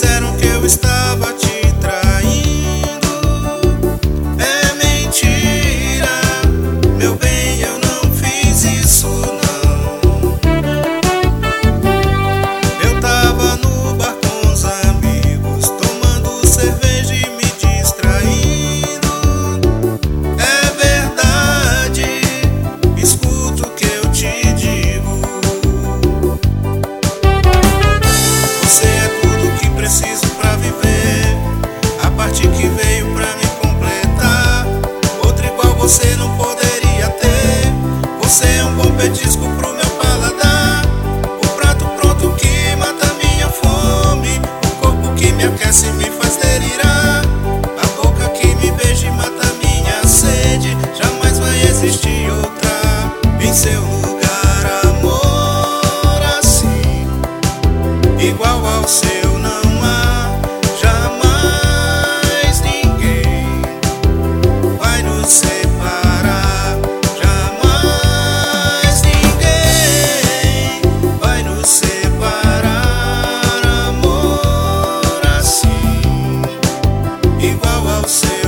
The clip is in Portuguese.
disseram que eu estava te traindo. É mentira, meu bem, eu não fiz isso não. Eu tava no bar com os amigos, tomando cerveja e me distraindo. É verdade, escuta o que eu te digo. Você é tudo que preciso pra viver, a parte que veio pra me completar. Outra igual você não poderia ter. Você é um bom petisco pro meu paladar, o prato pronto que mata minha fome, o corpo que me aquece e me faz delirar, a boca que me beija e mata minha sede. Jamais vai existir outra em seu lugar, amor assim, igual ao seu não há. Jamais ninguém vai nos separar. Jamais ninguém vai nos separar. Amor assim, igual ao seu.